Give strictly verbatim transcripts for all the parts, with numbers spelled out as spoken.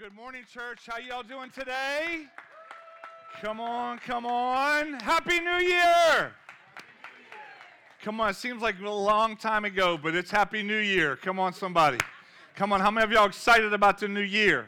Good morning, church. How y'all doing today? Come on, come on. Happy New Year. Come on, it seems like a long time ago, but it's Happy New Year. Come on, somebody. Come on, how many of y'all excited about the new year?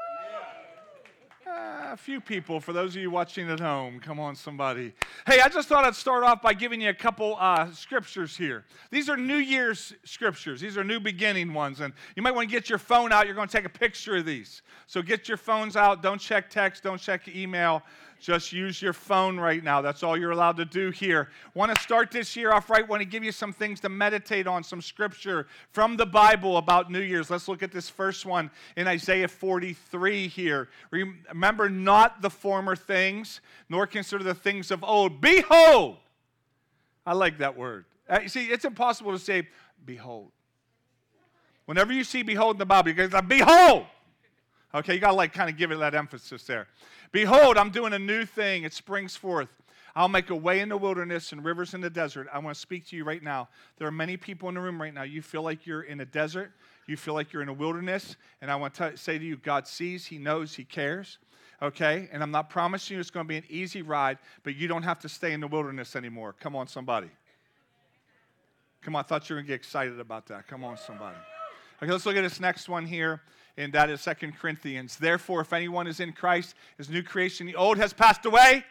Uh, a few people, for those of you watching at home. Come on, somebody. Hey, I just thought I'd start off by giving you a couple uh, scriptures here. These are New Year's scriptures. These are new beginning ones, and you might want to get your phone out. You're going to take a picture of these. So get your phones out. Don't check text. Don't check email. Just use your phone right now. That's all you're allowed to do here. Want to start this year off right. Want to give you some things to meditate on, some scripture from the Bible about New Year's. Let's look at this first one in Isaiah forty-three here. Remember not the former things, nor consider the things of old. Behold! I like that word. Uh, see, it's impossible to say, behold. Whenever you see behold in the Bible, you go, behold! Okay, you got to like kind of give it that emphasis there. Behold, I'm doing a new thing. It springs forth. I'll make a way in the wilderness and rivers in the desert. I want to speak to you right now. There are many people in the room right now. You feel like you're in a desert. You feel like you're in a wilderness. And I want to say to you, God sees, He knows, He cares. Okay? And I'm not promising you it's going to be an easy ride, but you don't have to stay in the wilderness anymore. Come on, somebody. Come on, I thought you were going to get excited about that. Come on, somebody. Okay, let's look at this next one here. And that is Second Corinthians. Therefore, if anyone is in Christ, is new creation. The old has passed away.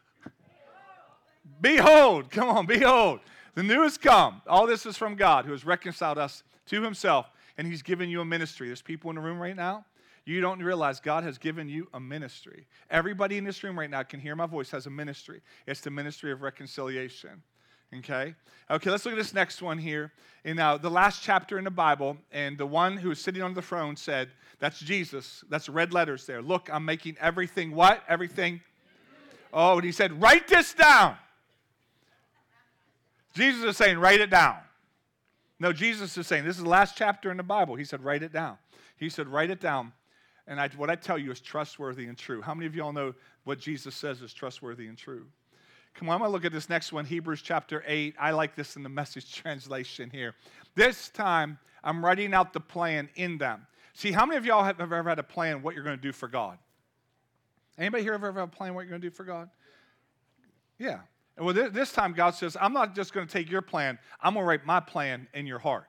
Behold, come on, behold. The new has come. All this is from God, who has reconciled us to Himself, and He's given you a ministry. There's people in the room right now. You don't realize God has given you a ministry. Everybody in this room right now can hear my voice, has a ministry. It's the ministry of reconciliation. Okay? Okay, let's look at this next one here. In uh, the last chapter in the Bible, and the one who is sitting on the throne said, that's Jesus. That's red letters there. Look, I'm making everything what? Everything. Oh, and He said, write this down. Jesus is saying, write it down. No, Jesus is saying, this is the last chapter in the Bible. He said, write it down. He said, write it down. And I, what I tell you is trustworthy and true. How many of y'all know what Jesus says is trustworthy and true? Come on, I'm going to look at this next one, Hebrews chapter eight. I like this in the Message translation here. This time, I'm writing out the plan in them. See, how many of y'all have ever had a plan what you're going to do for God? Anybody here ever have a plan what you're going to do for God? Yeah. Well, this time God says, I'm not just going to take your plan. I'm going to write my plan in your heart.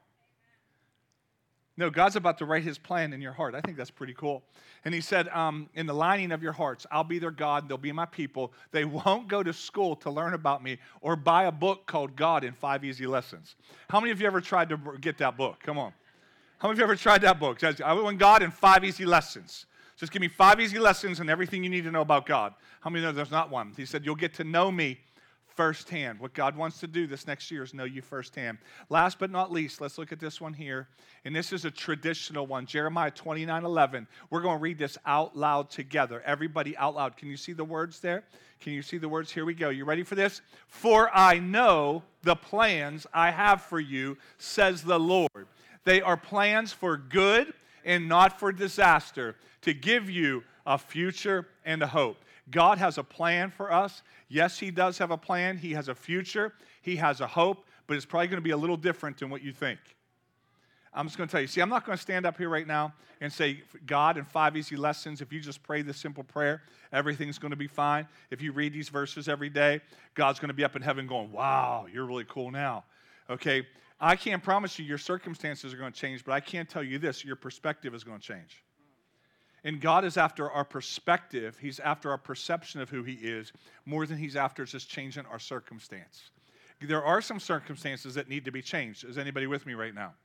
No, God's about to write His plan in your heart. I think that's pretty cool. And He said, um, in the lining of your hearts, I'll be their God, they'll be my people. They won't go to school to learn about me or buy a book called God in Five Easy Lessons. How many of you ever tried to get that book? Come on. How many of you ever tried that book? I want God in Five Easy Lessons. Just give me five easy lessons and everything you need to know about God. How many know there's not one? He said, you'll get to know me firsthand. What God wants to do this next year is know you firsthand. Last but not least, let's look at this one here. And this is a traditional one, Jeremiah twenty-nine eleven. We're going to read this out loud together. Everybody out loud. Can you see the words there? Can you see the words? Here we go. You ready for this? For I know the plans I have for you, says the Lord. They are plans for good and not for disaster, to give you a future and a hope. God has a plan for us. Yes, He does have a plan. He has a future. He has a hope, but it's probably going to be a little different than what you think. I'm just going to tell you. See, I'm not going to stand up here right now and say, God, in five easy lessons, if you just pray this simple prayer, everything's going to be fine. If you read these verses every day, God's going to be up in heaven going, wow, you're really cool now. Okay, I can't promise you your circumstances are going to change, but I can tell you this, your perspective is going to change. And God is after our perspective. He's after our perception of who He is more than He's after just changing our circumstance. There are some circumstances that need to be changed. Is anybody with me right now?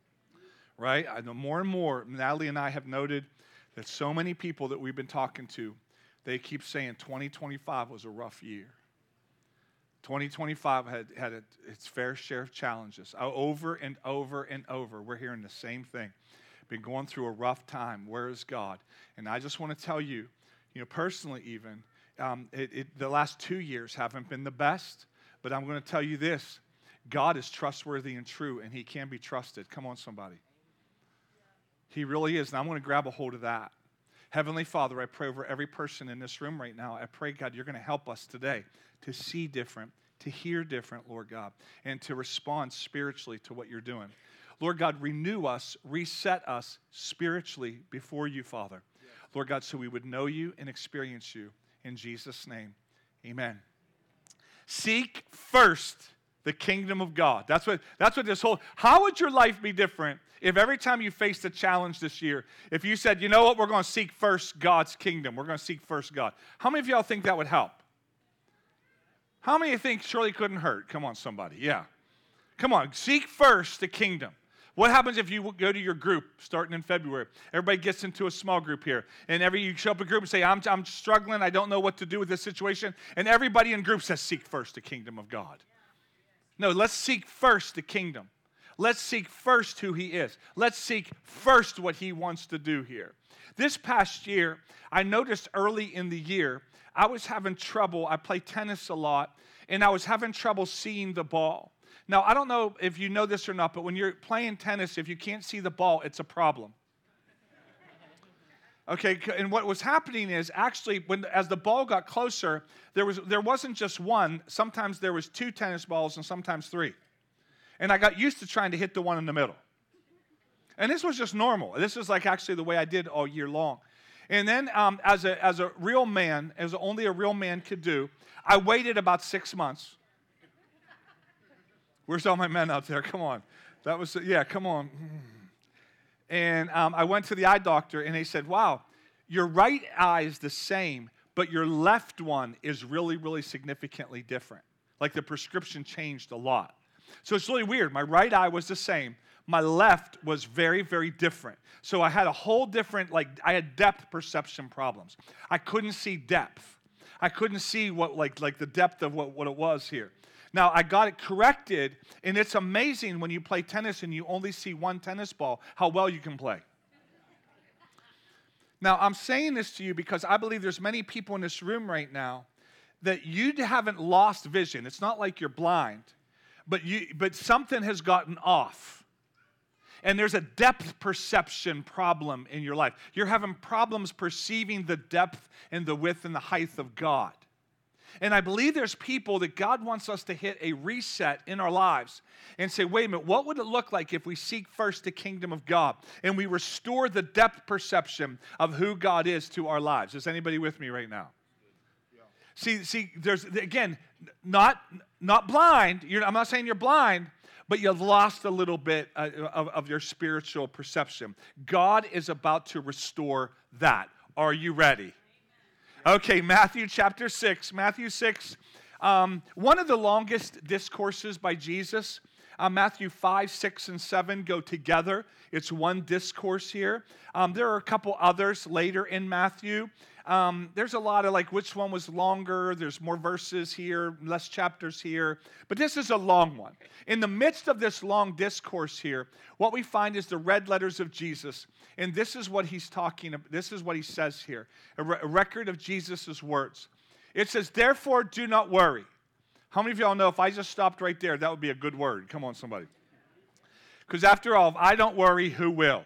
Right? I know more and more, Natalie and I have noted that so many people that we've been talking to, they keep saying twenty twenty-five was a rough year. twenty twenty-five had, had a, its fair share of challenges. Over and over and over, we're hearing the same thing. Been going through a rough time. Where is God? And I just want to tell you, you know, personally even, um, it, it, the last two years haven't been the best, but I'm going to tell you this. God is trustworthy and true, and He can be trusted. Come on, somebody. He really is, and I'm going to grab a hold of that. Heavenly Father, I pray over every person in this room right now. I pray, God, you're going to help us today to see different, to hear different, Lord God, and to respond spiritually to what you're doing. Lord God, renew us, reset us spiritually before you, Father. Lord God, so we would know you and experience you. In Jesus' name, amen. Seek first the kingdom of God. That's what, that's what this whole, how would your life be different if every time you faced a challenge this year, if you said, you know what, we're going to seek first God's kingdom. We're going to seek first God. How many of y'all think that would help? How many of you think surely couldn't hurt? Come on, somebody. Yeah. Come on. Seek first the kingdom. What happens if you go to your group starting in February? Everybody gets into a small group here. And every you show up a group and say, I'm, I'm struggling. I don't know what to do with this situation. And everybody in group says, seek first the kingdom of God. No, let's seek first the kingdom. Let's seek first who he is. Let's seek first what he wants to do here. This past year, I noticed early in the year, I was having trouble. I play tennis a lot, and I was having trouble seeing the ball. Now, I don't know if you know this or not, but when you're playing tennis, if you can't see the ball, it's a problem. Okay, and what was happening is actually, when as the ball got closer, there was there wasn't just one. Sometimes there was two tennis balls and sometimes three. And I got used to trying to hit the one in the middle. And this was just normal. This is like actually the way I did all year long. And then um, as a as a real man, as only a real man could do, I waited about six months. Where's all my men out there? Come on. That was, yeah, come on. And um, I went to the eye doctor, and they said, wow, your right eye is the same, but your left one is really, really significantly different. Like the prescription changed a lot. So it's really weird. My right eye was the same. My left was very, very different. So I had a whole different, like, I had depth perception problems. I couldn't see depth. I couldn't see what, like, like the depth of what, what it was here. Now, I got it corrected, and it's amazing when you play tennis and you only see one tennis ball, how well you can play. Now, I'm saying this to you because I believe there's many people in this room right now that you haven't lost vision. It's not like you're blind, but you, but something has gotten off. And there's a depth perception problem in your life. You're having problems perceiving the depth and the width and the height of God. And I believe there's people that God wants us to hit a reset in our lives and say, wait a minute, what would it look like if we seek first the kingdom of God and we restore the depth perception of who God is to our lives? Is anybody with me right now? Yeah. See, see, there's, again, not, not blind. You're, I'm not saying you're blind, but you've lost a little bit uh, of, of your spiritual perception. God is about to restore that. Are you ready? Okay, Matthew chapter six. Matthew six, um, one of the longest discourses by Jesus. Uh, Matthew five, six, and seven go together. It's one discourse here. Um, there are a couple others later in Matthew. Um, there's a lot of like which one was longer. There's more verses here, less chapters here. But this is a long one. In the midst of this long discourse here, what we find is the red letters of Jesus. And this is what he's talking about. This is what he says here. A, re- a record of Jesus' words. It says, therefore, do not worry. How many of y'all know if I just stopped right there, that would be a good word? Come on, somebody. Because after all, if I don't worry, who will?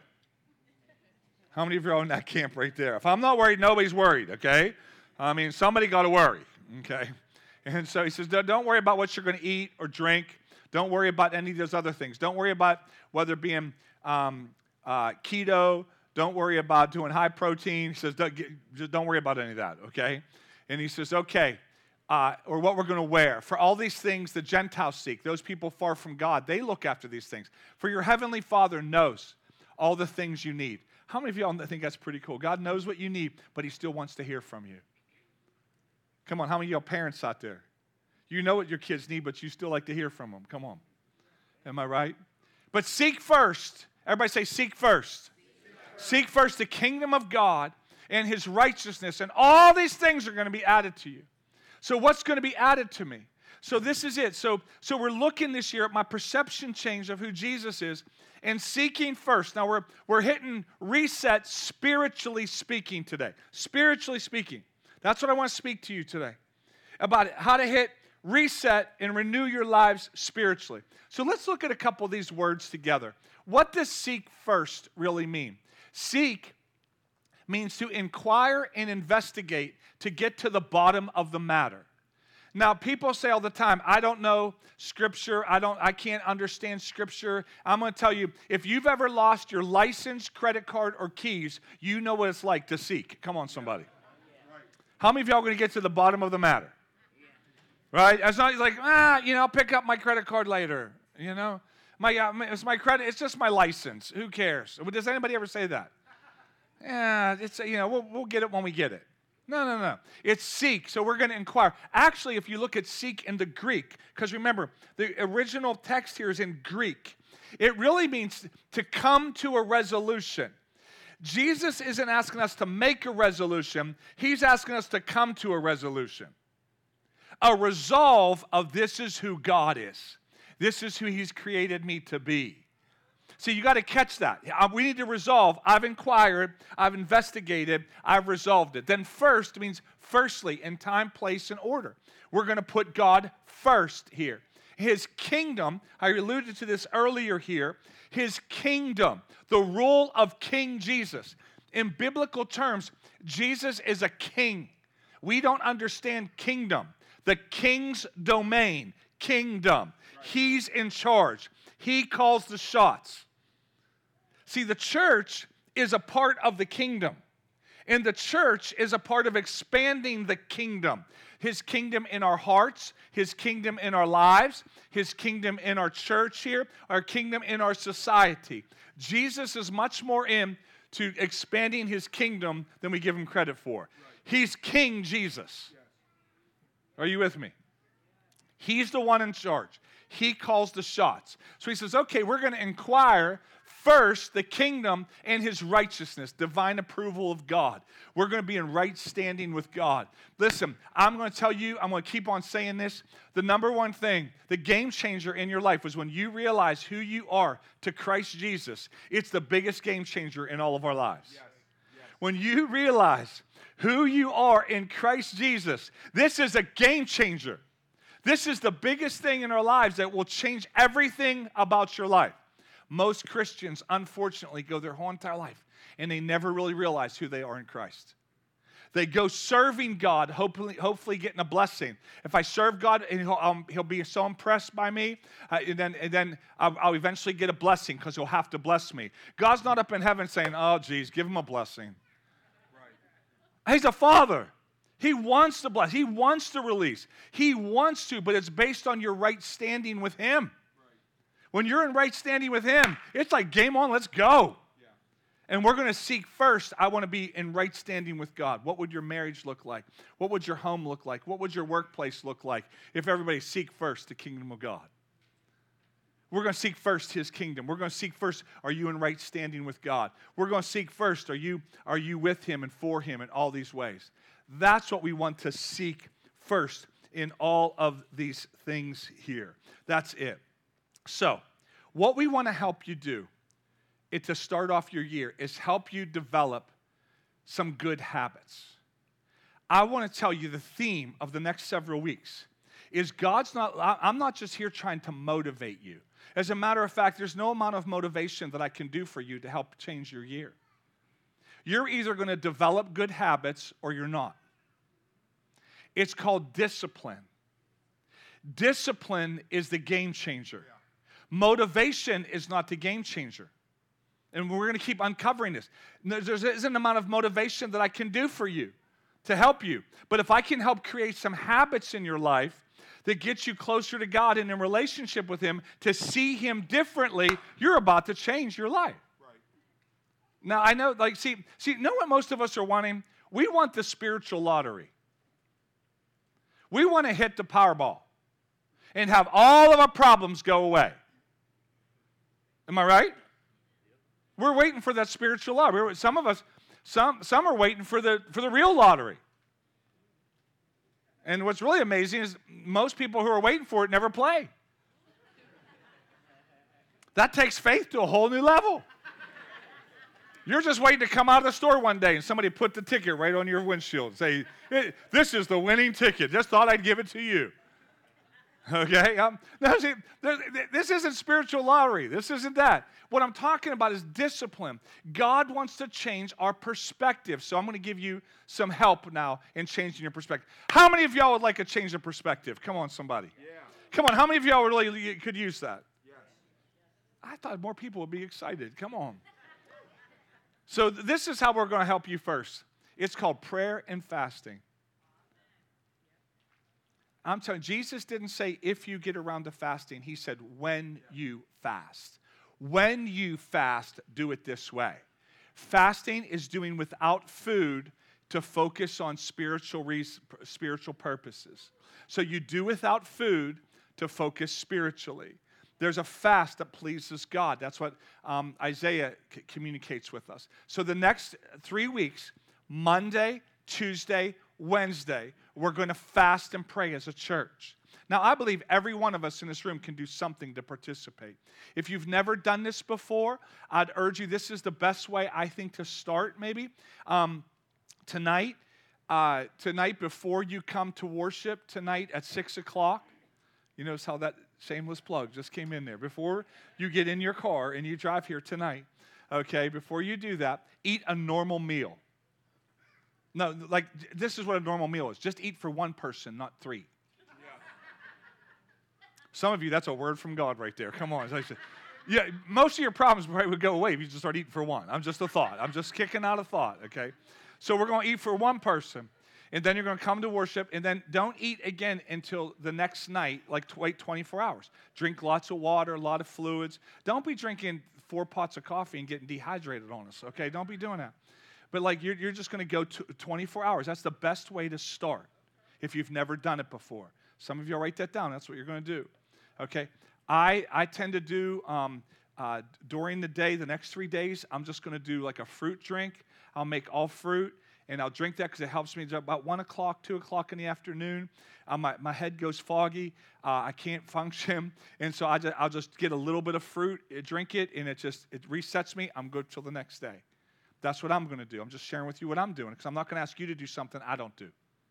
How many of you are in that camp right there? If I'm not worried, nobody's worried, okay? I mean, somebody got to worry, okay? And so he says, don't worry about what you're going to eat or drink. Don't worry about any of those other things. Don't worry about whether being um, uh, keto. Don't worry about doing high protein. He says, don't, just don't worry about any of that, okay? And he says, okay, uh, or what we're going to wear. For all these things the Gentiles seek, those people far from God, they look after these things. For your heavenly Father knows all the things you need. How many of y'all think that's pretty cool? God knows what you need, but he still wants to hear from you. Come on, how many of y'all parents out there? You know what your kids need, but you still like to hear from them. Come on. Am I right? But seek first. Everybody say seek first. Seek first, seek first the kingdom of God and his righteousness, and all these things are going to be added to you. So what's going to be added to me? So this is it. So, so we're looking this year at my perception change of who Jesus is and seeking first. Now, we're, we're hitting reset spiritually speaking today. Spiritually speaking. That's what I want to speak to you today about how to hit reset and renew your lives spiritually. So let's look at a couple of these words together. What does seek first really mean? Seek means to inquire and investigate to get to the bottom of the matter. Now, people say all the time, I don't know Scripture. I don't. I can't understand Scripture. I'm going to tell you, if you've ever lost your license, credit card, or keys, you know what it's like to seek. Come on, somebody. How many of y'all are going to get to the bottom of the matter? Right? It's not like, ah, you know, I'll pick up my credit card later. You know, my uh, it's my credit. It's just my license. Who cares? Does anybody ever say that? Yeah, it's you know, we'll we'll get it when we get it. No, no, no. It's seek, so we're going to inquire. Actually, if you look at seek in the Greek, because remember, the original text here is in Greek. It really means to come to a resolution. Jesus isn't asking us to make a resolution. He's asking us to come to a resolution. A resolve of this is who God is. This is who He's created me to be. See, you got to catch that. We need to resolve. I've inquired, I've investigated, I've resolved it. Then first means firstly, in time, place, and order. We're going to put God first here. His kingdom, I alluded to this earlier here, His kingdom, the rule of King Jesus. In biblical terms, Jesus is a king. We don't understand kingdom. The king's domain, kingdom. Right. He's in charge. He calls the shots. See, the church is a part of the kingdom. And the church is a part of expanding the kingdom. His kingdom in our hearts, His kingdom in our lives, His kingdom in our church here, our kingdom in our society. Jesus is much more into expanding His kingdom than we give Him credit for. Right. He's King Jesus. Yes. Are you with me? He's the one in charge. He calls the shots. So He says, okay, we're going to inquire first the kingdom and His righteousness, divine approval of God. We're going to be in right standing with God. Listen, I'm going to tell you, I'm going to keep on saying this. The number one thing, the game changer in your life was when you realize who you are to Christ Jesus. It's the biggest game changer in all of our lives. Yes. Yes. When you realize who you are in Christ Jesus, this is a game changer. This is the biggest thing in our lives that will change everything about your life. Most Christians, unfortunately, go their whole entire life and they never really realize who they are in Christ. They go serving God, hopefully, hopefully getting a blessing. If I serve God, and he'll, um, he'll be so impressed by me, uh, and then, and then I'll, I'll eventually get a blessing because He'll have to bless me. God's not up in heaven saying, oh, geez, give him a blessing. Right. He's a father. He wants to bless. He wants to release. He wants to, but it's based on your right standing with Him. Right. When you're in right standing with Him, it's like game on, let's go. Yeah. And we're going to seek first, I want to be in right standing with God. What would your marriage look like? What would your home look like? What would your workplace look like if everybody seek first the kingdom of God? We're going to seek first His kingdom. We're going to seek first, are you in right standing with God? We're going to seek first, are you, are you with Him and for Him in all these ways? That's what we want to seek first in all of these things here. That's it. So, what we want to help you do it, to start off your year is help you develop some good habits. I want to tell you the theme of the next several weeks is God's not, I'm not just here trying to motivate you. As a matter of fact, there's no amount of motivation that I can do for you to help change your year. You're either going to develop good habits or you're not. It's called discipline. Discipline is the game changer. Yeah. Motivation is not the game changer. And we're going to keep uncovering this. There isn't an amount of motivation that I can do for you to help you. But if I can help create some habits in your life that get you closer to God and in relationship with Him to see Him differently, you're about to change your life. Right. Now, I know, like, see, see, know what most of us are wanting? We want the spiritual lottery. We want to hit the Powerball and have all of our problems go away. Am I right? We're waiting for that spiritual lottery. Some of us, some, some are waiting for the, for the real lottery. And what's really amazing is most people who are waiting for it never play. That takes faith to a whole new level. You're just waiting to come out of the store one day and somebody put the ticket right on your windshield and say, hey, this is the winning ticket. Just thought I'd give it to you. Okay? Um, no, see, there, this isn't spiritual lottery. This isn't that. What I'm talking about is discipline. God wants to change our perspective. So I'm going to give you some help now in changing your perspective. How many of y'all would like a change of perspective? Come on, somebody. Yeah. Come on, how many of y'all really could use that? Yes. I thought more people would be excited. Come on. So this is how we're going to help you first. It's called prayer and fasting. I'm telling you, Jesus didn't say if you get around to fasting. He said when you fast. When you fast, do it this way. Fasting is doing without food to focus on spiritual, spiritual purposes. So you do without food to focus spiritually. There's a fast that pleases God. That's what um, Isaiah c- communicates with us. So the next three weeks, Monday, Tuesday, Wednesday, we're going to fast and pray as a church. Now, I believe every one of us in this room can do something to participate. If you've never done this before, I'd urge you, this is the best way, I think, to start maybe. Um, tonight, uh, tonight before you come to worship, tonight at six o'clock, you notice how that shameless plug just came in there. Before you get in your car and you drive here tonight, okay, before you do that, eat a normal meal. No, like, this is what a normal meal is. Just eat for one person, not three. Yeah. Some of you, that's a word from God right there. Come on. Yeah, most of your problems probably would go away if you just start eating for one. I'm just a thought. I'm just kicking out a thought, okay? So we're going to eat for one person, and then you're going to come to worship, and then don't eat again until the next night, like wait twenty-four hours. Drink lots of water, a lot of fluids. Don't be drinking four pots of coffee and getting dehydrated on us, okay? Don't be doing that. But like you're, you're just going to go to twenty-four hours. That's the best way to start if you've never done it before. Some of you will write that down. That's what you're going to do. Okay? I, I tend to do, um, uh, during the day, the next three days, I'm just going to do like a fruit drink. I'll make all fruit, and I'll drink that because it helps me. About one o'clock, two o'clock in the afternoon, uh, my, my head goes foggy. Uh, I can't function. And so I just, I'll just get a little bit of fruit, drink it, and it just it resets me. I'm good till the next day. That's what I'm going to do. I'm just sharing with you what I'm doing because I'm not going to ask you to do something I don't do.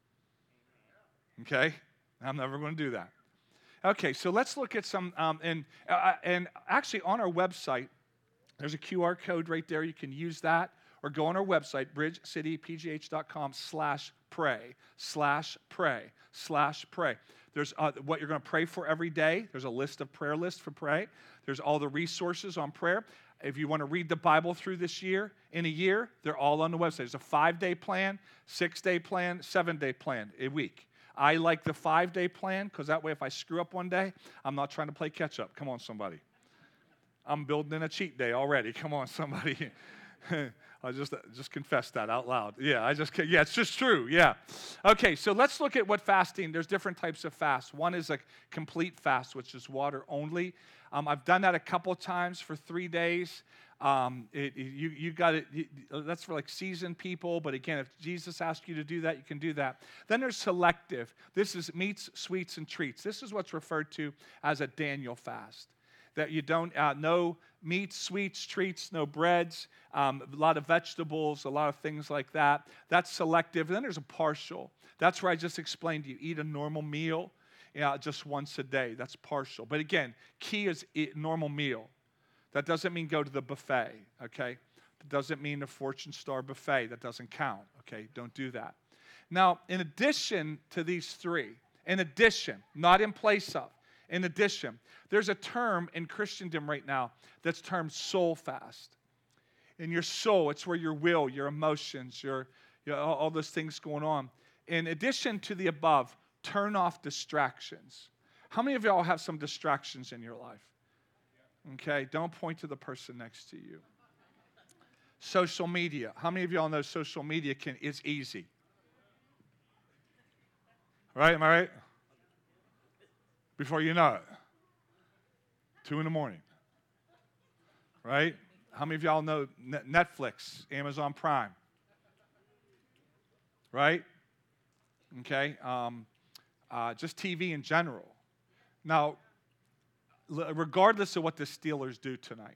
Okay? I'm never going to do that. Okay, so let's look at some, um, and, uh, and actually on our website, there's a Q R code right there. You can use that or go on our website, bridgecitypgh.com slash pray, slash pray, slash pray. There's uh, what you're going to pray for every day. There's a list of prayer lists for pray. There's all the resources on prayer. If you want to read the Bible through this year, in a year, they're all on the website. There's a five-day plan, six-day plan, seven-day plan a week. I like the five-day plan because that way if I screw up one day, I'm not trying to play catch-up. Come on, somebody. I'm building in a cheat day already. Come on, somebody. I just just confess that out loud. Yeah, I just yeah, it's just true. Yeah. Okay, so let's look at what fasting. There's different types of fast. One is a complete fast, which is water only. Um, I've done that a couple times for three days. Um, it, you you got it. That's for like seasoned people. But again, if Jesus asked you to do that, you can do that. Then there's selective. This is meats, sweets, and treats. This is what's referred to as a Daniel fast. That you don't, uh, no meats, sweets, treats, no breads, um, a lot of vegetables, a lot of things like that. That's selective. And then there's a partial. That's where I just explained to you. Eat a normal meal uh, just once a day. That's partial. But again, key is eat normal meal. That doesn't mean go to the buffet, okay? That doesn't mean a Fortune Star buffet. That doesn't count, okay? Don't do that. Now, in addition to these three, in addition, not in place of, in addition, there's a term in Christendom right now that's termed soul fast. In your soul, it's where your will, your emotions, your, your all, all those things going on. In addition to the above, turn off distractions. How many of y'all have some distractions in your life? Okay, don't point to the person next to you. Social media. How many of y'all know social media can is easy? Right, am I right? Before you know it. Two in the morning. Right? How many of y'all know Netflix, Amazon Prime? Right? Okay. Um, uh, just T V in general. Now, regardless of what the Steelers do tonight,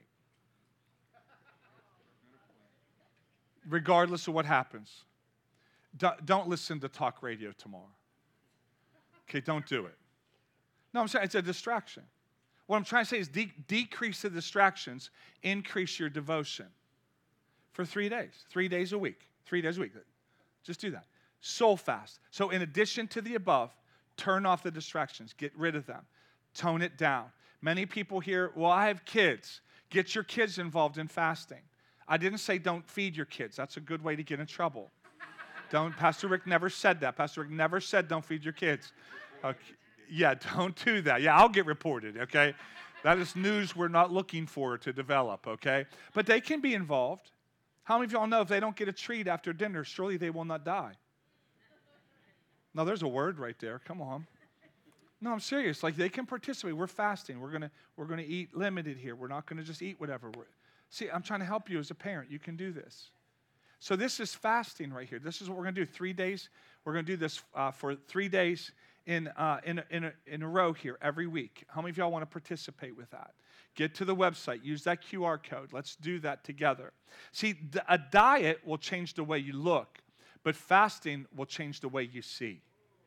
regardless of what happens, don't listen to talk radio tomorrow. Okay, don't do it. No, I'm saying it's a distraction. What I'm trying to say is de- decrease the distractions, increase your devotion for three days, three days a week, three days a week. Just do that. Soul fast. So in addition to the above, turn off the distractions. Get rid of them. Tone it down. Many people here, well, I have kids. Get your kids involved in fasting. I didn't say don't feed your kids. That's a good way to get in trouble. Don't. Pastor Rick never said that. Pastor Rick never said don't feed your kids. Okay. Yeah, don't do that. Yeah, I'll get reported, okay? That is news we're not looking for to develop, okay? But they can be involved. How many of y'all know if they don't get a treat after dinner, surely they will not die? No, there's a word right there. Come on. No, I'm serious. Like, they can participate. We're fasting. We're gonna we're gonna eat limited here. We're not gonna just eat whatever. We're, see, I'm trying to help you as a parent. You can do this. So this is fasting right here. This is what we're gonna do. Three days. We're gonna do this uh, for three days in uh, in a, in a, in a row here every week. How many of y'all want to participate with that? Get to the website. Use that Q R code. Let's do that together. See, a diet will change the way you look, but fasting will change the way you see.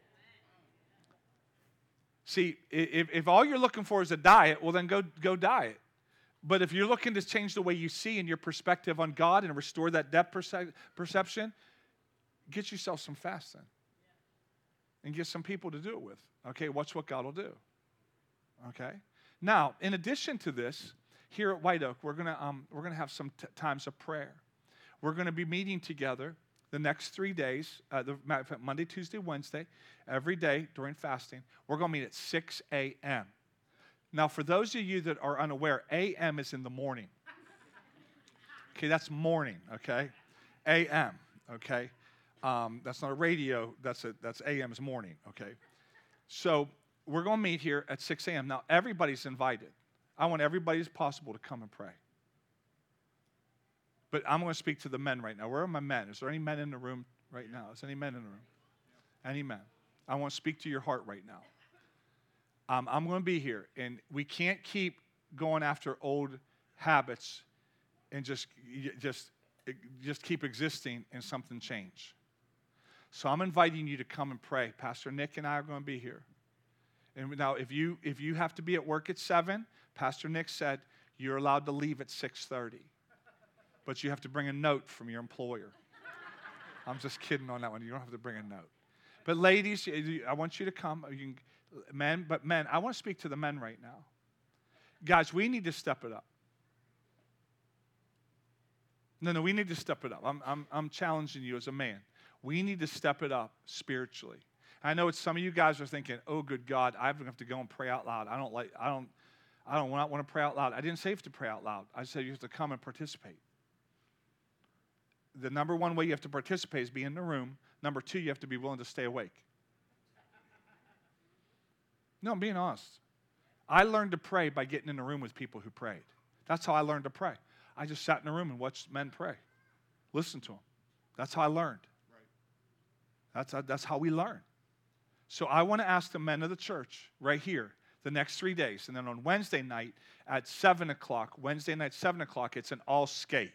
See, if, if all you're looking for is a diet, well, then go, go diet. But if you're looking to change the way you see and your perspective on God and restore that depth perce- perception, get yourself some fasting. And get some people to do it with. Okay, watch what God will do. Okay? Now, in addition to this, here at White Oak, we're going to um, we're gonna have some t- times of prayer. We're going to be meeting together the next three days, uh, the, Monday, Tuesday, Wednesday, every day during fasting. We're going to meet at six a.m. Now, for those of you that are unaware, a m is in the morning. Okay, that's morning, okay? a m, okay? Um, that's not a radio, that's a, that's A M's morning, okay? So we're going to meet here at six a.m. Now, everybody's invited. I want everybody as possible to come and pray. But I'm going to speak to the men right now. Where are my men? Is there any men in the room right now? Is there any men in the room? Any men? I want to speak to your heart right now. Um, I'm going to be here, and we can't keep going after old habits and just, just, just keep existing and something change. So I'm inviting you to come and pray. Pastor Nick and I are going to be here. And now, if you if you have to be at work at seven, Pastor Nick said you're allowed to leave at six thirty. But you have to bring a note from your employer. I'm just kidding on that one. You don't have to bring a note. But ladies, I want you to come. You can, men, but men, I want to speak to the men right now. Guys, we need to step it up. No, no, we need to step it up. I'm I'm I'm challenging you as a man. We need to step it up spiritually. I know it's some of you guys are thinking, "Oh, good God, I have to go and pray out loud." I don't like. I don't. I don't want to pray out loud. I didn't say you have to pray out loud. I said you have to come and participate. The number one way you have to participate is be in the room. Number two, you have to be willing to stay awake. No, I'm being honest. I learned to pray by getting in the room with people who prayed. That's how I learned to pray. I just sat in a room and watched men pray. Listen to them. That's how I learned. That's, that's how we learn. So I want to ask the men of the church right here the next three days. And then on Wednesday night at seven o'clock, Wednesday night, seven o'clock, it's an all skate.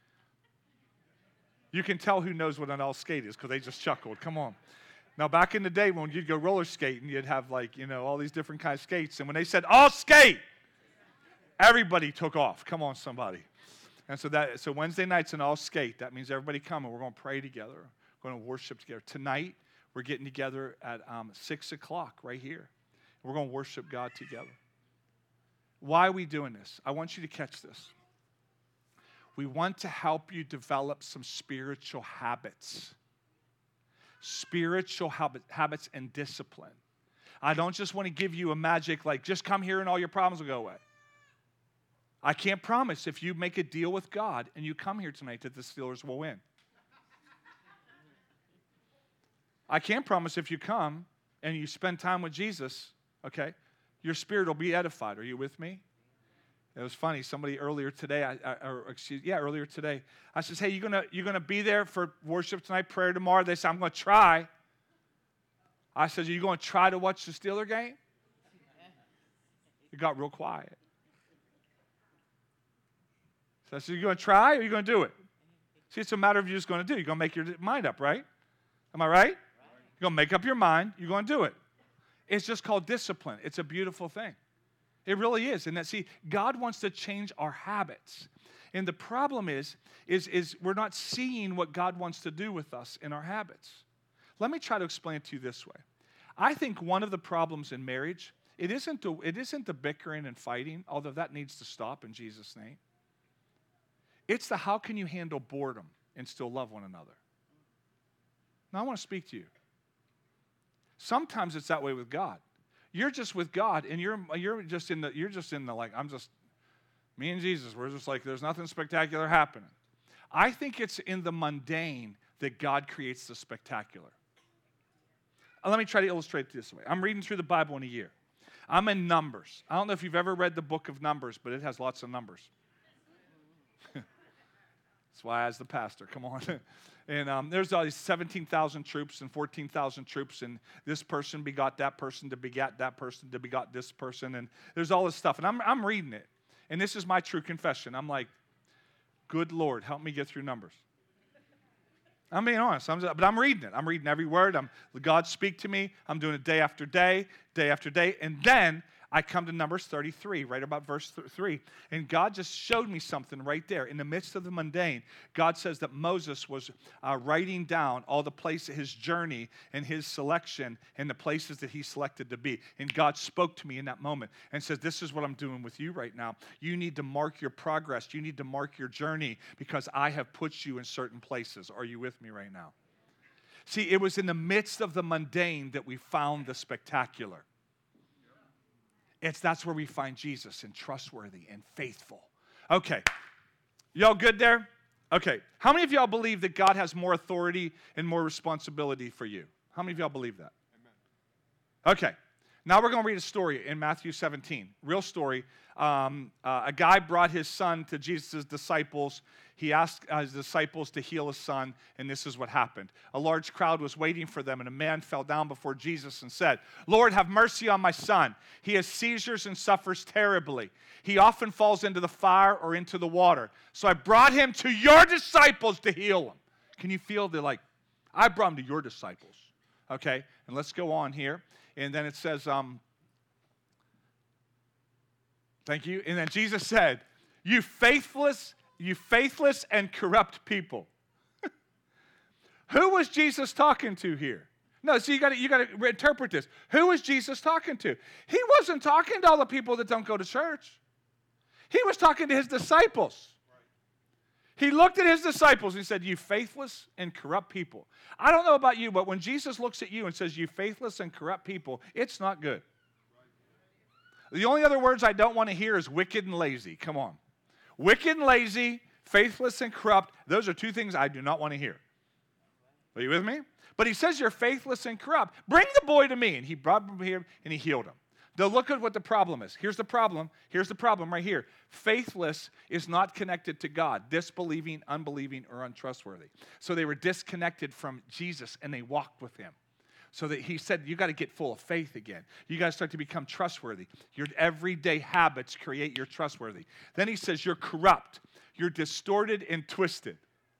You can tell who knows what an all skate is because they just chuckled. Come on. Now, back in the day when you'd go roller skating, you'd have like, you know, all these different kinds of skates. And when they said all skate, everybody took off. Come on, somebody. And so that so Wednesday night's an all skate. That means everybody come and we're going to pray together. We're going to worship together. Tonight, we're getting together at um, six o'clock right here. We're going to worship God together. Why are we doing this? I want you to catch this. We want to help you develop some spiritual habits. Spiritual habit, habits and discipline. I don't just want to give you a magic, like, just come here and all your problems will go away. I can't promise if you make a deal with God and you come here tonight that the Steelers will win. I can't promise if you come and you spend time with Jesus, okay, your spirit will be edified. Are you with me? It was funny. Somebody earlier today, I, I, or excuse, yeah, earlier today, I says, "Hey, you gonna you gonna be there for worship tonight, prayer tomorrow?" They said, "I'm gonna try." I said, "Are you gonna try to watch the Steeler game?" It got real quiet. So I said, "You gonna try, or are you gonna do it?" See, it's a matter of you just gonna do. You're gonna make your mind up, right? Am I right? You're gonna make up your mind. You're gonna do it. It's just called discipline. It's a beautiful thing. It really is. And that, see, God wants to change our habits. And the problem is, is, is we're not seeing what God wants to do with us in our habits. Let me try to explain it to you this way. I think one of the problems in marriage, it isn't the, it isn't the bickering and fighting, although that needs to stop in Jesus' name. It's the how can you handle boredom and still love one another. Now, I want to speak to you. Sometimes it's that way with God. You're just with God, and you're you're just in the you're just in the like I'm just me and Jesus. We're just like there's nothing spectacular happening. I think it's in the mundane that God creates the spectacular. Let me try to illustrate it this way. I'm reading through the Bible in a year. I'm in Numbers. I don't know if you've ever read the book of Numbers, but it has lots of numbers. That's why I was the pastor. Come on. And um, there's all these seventeen thousand troops and fourteen thousand troops, and this person begot that person to begat that person to begot this person, and there's all this stuff. And I'm, I'm reading it, and this is my true confession. I'm like, good Lord, help me get through Numbers. I'm being honest, I'm just, but I'm reading it. I'm reading every word. I'm, God speak to me. I'm doing it day after day, day after day, and then I come to Numbers thirty-three, right about verse three, and God just showed me something right there. In the midst of the mundane, God says that Moses was uh, writing down all the places, his journey and his selection and the places that he selected to be. And God spoke to me in that moment and says, this is what I'm doing with you right now. You need to mark your progress. You need to mark your journey because I have put you in certain places. Are you with me right now? See, it was in the midst of the mundane that we found the spectacular. It's that's where we find Jesus and trustworthy and faithful. Okay. Y'all good there? Okay. How many of y'all believe that God has more authority and more responsibility for you? How many of y'all believe that? Amen. Okay. Now we're going to read a story in Matthew seventeen. Real story. Um, uh, a guy brought his son to Jesus' disciples. He asked uh, his disciples to heal his son, and this is what happened. A large crowd was waiting for them, and a man fell down before Jesus and said, Lord, have mercy on my son. He has seizures and suffers terribly. He often falls into the fire or into the water. So I brought him to your disciples to heal him. Can you feel the like, I brought him to your disciples. Okay, and let's go on here. And then it says, um, thank you. And then Jesus said, you faithless, you faithless and corrupt people. Who was Jesus talking to here? No, so you got you got to interpret this. Who was Jesus talking to? He wasn't talking to all the people that don't go to church. He was talking to his disciples. He looked at his disciples and said, you faithless and corrupt people. I don't know about you, but when Jesus looks at you and says, you faithless and corrupt people, it's not good. The only other words I don't want to hear is wicked and lazy. Come on. Wicked and lazy, faithless and corrupt, those are two things I do not want to hear. Are you with me? But he says you're faithless and corrupt. Bring the boy to me. And he brought him here and he healed him. Now look at what the problem is. Here's the problem. Here's the problem right here. Faithless is not connected to God. Disbelieving, unbelieving, or untrustworthy. So they were disconnected from Jesus and they walked with him. So that he said, you got to get full of faith again. You got to start to become trustworthy. Your everyday habits create your trustworthy. Then he says, you're corrupt. You're distorted and twisted.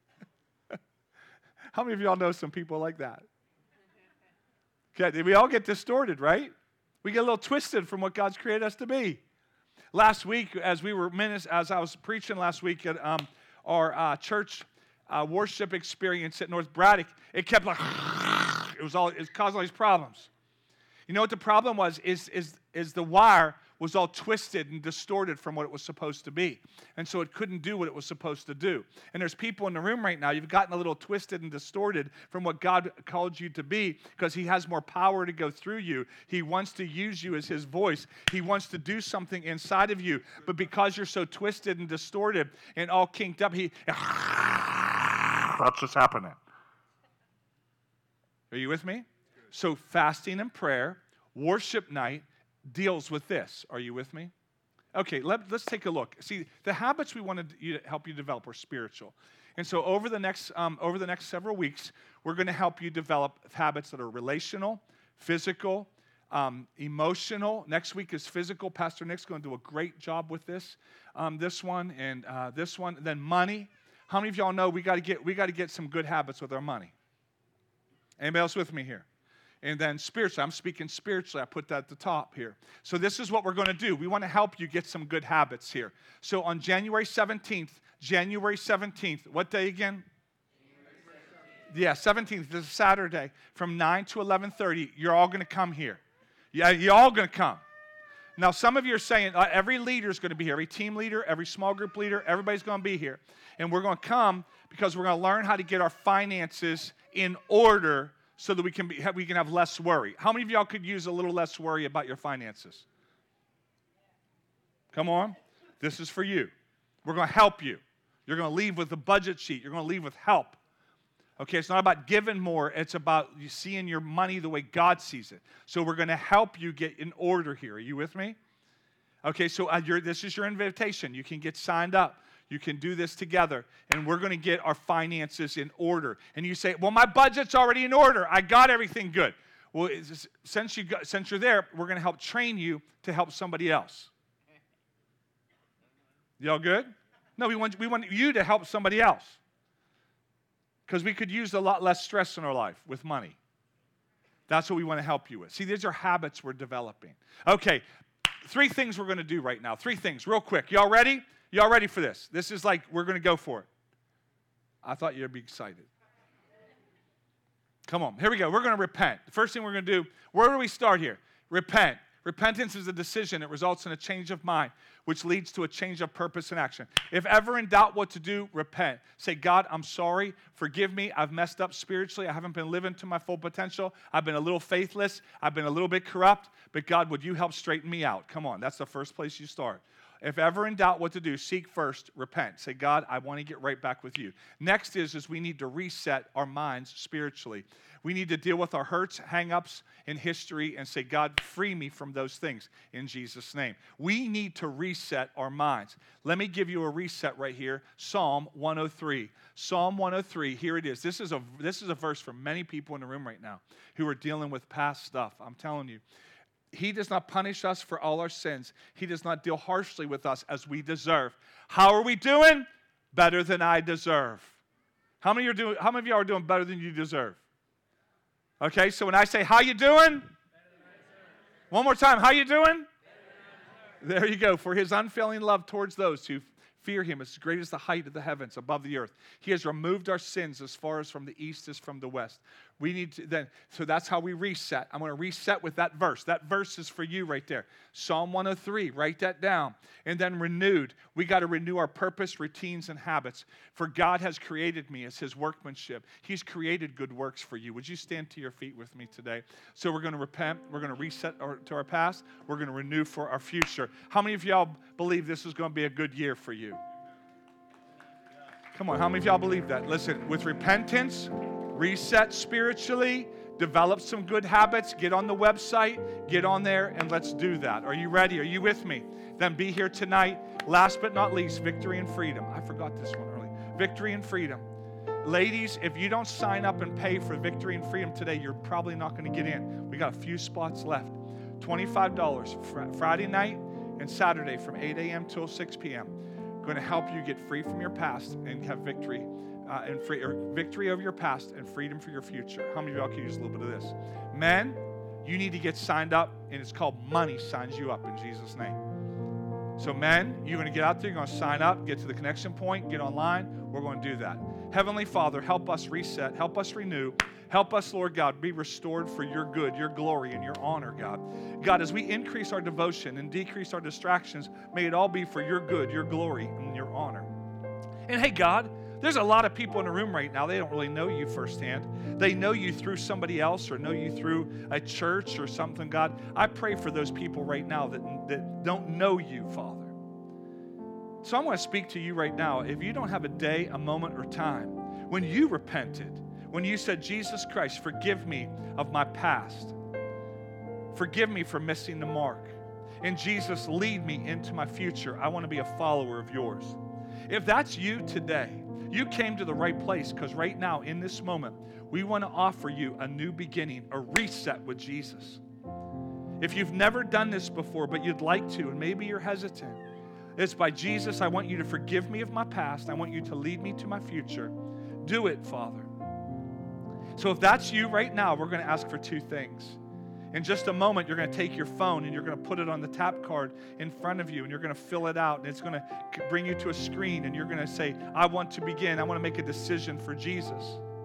How many of y'all know some people like that? Okay, we all get distorted, right? We get a little twisted from what God's created us to be. Last week, as we were as I was preaching last week at um, our uh, church uh, worship experience at North Braddock, it kept like it was all it caused all these problems. You know what the problem was? Is is is the wire was all twisted and distorted from what it was supposed to be, and so it couldn't do what it was supposed to do. And there's people in the room right now. You've gotten a little twisted and distorted from what God called you to be, because He has more power to go through you. He wants to use you as His voice. He wants to do something inside of you, but because you're so twisted and distorted and all kinked up, He that's what's happening. Are you with me? So fasting and prayer, worship night, deals with this. Are you with me? Okay, let, let's take a look. See, the habits we want to help you develop are spiritual. And so over the next um, over the next several weeks, we're going to help you develop habits that are relational, physical, um, emotional. Next week is physical. Pastor Nick's going to do a great job with this, um, this one and uh, this one. Then money. How many of y'all know we got to get we got to get some good habits with our money? Anybody else with me here? And then spiritually, I'm speaking spiritually. I put that at the top here. So this is what we're going to do. We want to help you get some good habits here. So on January seventeenth, January seventeenth, what day again? Yeah, seventeenth, this is Saturday, from nine to eleven thirty, you're all going to come here. Yeah, you're all going to come. Now, some of you are saying uh, every leader is going to be here. Every team leader, every small group leader, everybody's going to be here. And we're going to come because we're going to learn how to get our finances in order so that we can, be, we can have less worry. How many of y'all could use a little less worry about your finances? Come on. This is for you. We're going to help you. You're going to leave with a budget sheet. You're going to leave with help. Okay, it's not about giving more. It's about you seeing your money the way God sees it. So we're going to help you get in order here. Are you with me? Okay, so uh, you're, this is your invitation. You can get signed up. You can do this together, and we're going to get our finances in order. And you say, well, my budget's already in order. I got everything good. Well, it's, since, you got, since you're there, we're going to help train you to help somebody else. Y'all good? No, we want, we want you to help somebody else. Because we could use a lot less stress in our life with money. That's what we want to help you with. See, these are habits we're developing. Okay, three things we're going to do right now. Three things, real quick. Y'all ready? Y'all ready for this? This is like, we're going to go for it. I thought you'd be excited. Come on, here we go. We're going to repent. The first thing we're going to do, where do we start here? Repent. Repentance is a decision. It results in a change of mind, which leads to a change of purpose and action. If ever in doubt what to do, repent. Say, God, I'm sorry. Forgive me. I've messed up spiritually. I haven't been living to my full potential. I've been a little faithless. I've been a little bit corrupt. But God, would you help straighten me out? Come on. That's the first place you start. If ever in doubt what to do, seek first, repent. Say, God, I want to get right back with you. Next is, is we need to reset our minds spiritually. We need to deal with our hurts, hang-ups in history and say, God, free me from those things in Jesus' name. We need to reset our minds. Let me give you a reset right here. Psalm one oh three. Psalm one oh three, here it is. This is a, this is a verse for many people in the room right now who are dealing with past stuff. I'm telling you. He does not punish us for all our sins. He does not deal harshly with us as we deserve. How are we doing? Better than I deserve. How many, are doing, how many of y'all are doing better than you deserve? Okay, so when I say, how you doing? One more time, how you doing? There you go. For his unfailing love towards those who fear him is as great as the height of the heavens above the earth. He has removed our sins as far as from the east is from the west. We need to then, so that's how we reset. I'm going to reset with that verse. That verse is for you right there. Psalm one oh three, write that down. And then renewed. We got to renew our purpose, routines, and habits. For God has created me as his workmanship. He's created good works for you. Would you stand to your feet with me today? So we're going to repent. We're going to reset our, to our past. We're going to renew for our future. How many of y'all believe this is going to be a good year for you? Come on, how many of y'all believe that? Listen, with repentance, reset spiritually, develop some good habits, get on the website, get on there, and let's do that. Are you ready? Are you with me? Then be here tonight. Last but not least, victory and freedom. I forgot this one early. Victory and freedom. Ladies, if you don't sign up and pay for victory and freedom today, you're probably not going to get in. We got a few spots left. twenty-five dollars fr- Friday night and Saturday from eight a.m. till six p.m. Going to help you get free from your past and have victory uh, and free, or victory over your past and freedom for your future. How many of y'all can use a little bit of this? Men, you need to get signed up, and it's called Money Signs You Up in Jesus' name. So men, you're going to get out there, you're going to sign up, get to the connection point, get online. We're going to do that. Heavenly Father, help us reset, help us renew, help us, Lord God, be restored for your good, your glory, and your honor, God. God, as we increase our devotion and decrease our distractions, may it all be for your good, your glory, and your honor. And hey, God, there's a lot of people in the room right now, they don't really know you firsthand. They know you through somebody else or know you through a church or something, God. I pray for those people right now that, that don't know you, Father. So I want to speak to you right now. If you don't have a day, a moment, or time when you repented, when you said, Jesus Christ, forgive me of my past. Forgive me for missing the mark. And Jesus, lead me into my future. I want to be a follower of yours. If that's you today, you came to the right place, because right now, in this moment, we want to offer you a new beginning, a reset with Jesus. If you've never done this before, but you'd like to, and maybe you're hesitant, it's by Jesus, I want you to forgive me of my past. I want you to lead me to my future. Do it, Father. So if that's you right now, we're going to ask for two things. In just a moment, you're going to take your phone and you're going to put it on the tap card in front of you, and you're going to fill it out, and it's going to bring you to a screen, and you're going to say, I want to begin. I want to make a decision for Jesus.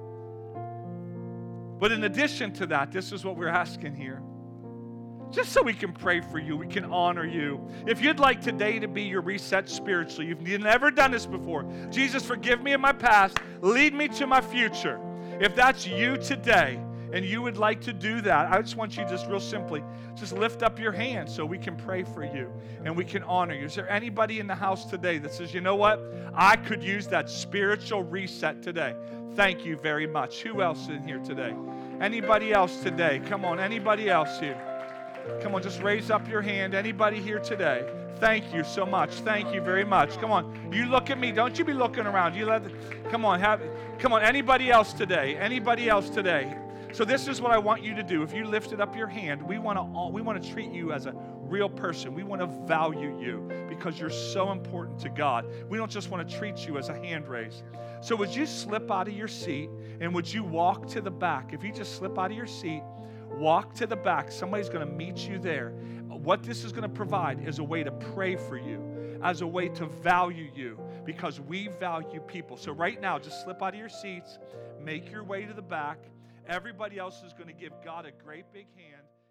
But in addition to that, this is what we're asking here. Just so we can pray for you, we can honor you. If you'd like today to be your reset spiritually, you've never done this before. Jesus, forgive me of my past. Lead me to my future. If that's you today, and you would like to do that, I just want you just real simply, just lift up your hand so we can pray for you and we can honor you. Is there anybody in the house today that says, you know what? I could use that spiritual reset today. Thank you very much. Who else in here today? Anybody else today? Come on, anybody else here? Come on, just raise up your hand. Anybody here today? Thank you so much. Thank you very much. Come on, you look at me. Don't you be looking around. You let. The, come on, have. Come on, anybody else today? Anybody else today? So this is what I want you to do. If you lifted up your hand, we want to we want to treat you as a real person. We want to value you because you're so important to God. We don't just want to treat you as a hand raise. So would you slip out of your seat and would you walk to the back? If you just slip out of your seat, walk to the back. Somebody's going to meet you there. What this is going to provide is a way to pray for you, as a way to value you, because we value people. So right now, just slip out of your seats, make your way to the back. Everybody else is going to give God a great big hand.